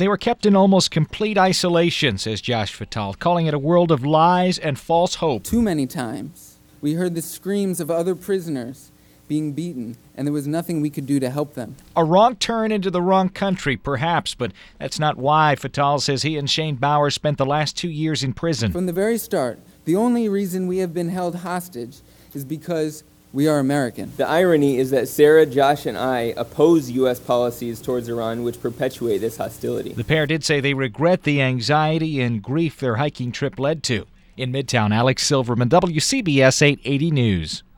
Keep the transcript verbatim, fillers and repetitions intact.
They were kept in almost complete isolation, says Josh Fatal, calling it a world of lies and false hope. Too many times, we heard the screams of other prisoners being beaten, and there was nothing we could do to help them. A wrong turn into the wrong country, perhaps, but that's not why. Fatal says he and Shane Bowers spent the last two years in prison. From the very start, the only reason we have been held hostage is because we are American. The irony is that Sarah, Josh, and I oppose U S policies towards Iran which perpetuate this hostility. The pair did say they regret the anxiety and grief their hiking trip led to. In Midtown, Alex Silverman, W C B S eight eighty News.